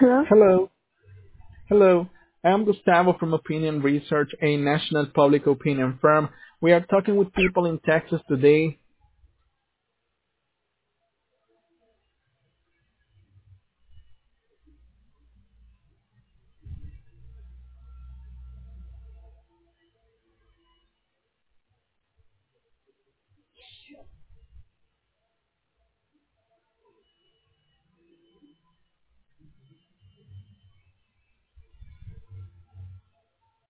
Hello? Hello. Hello. I'm Gustavo from Opinion Research, a national public opinion firm. We are talking with people in Texas today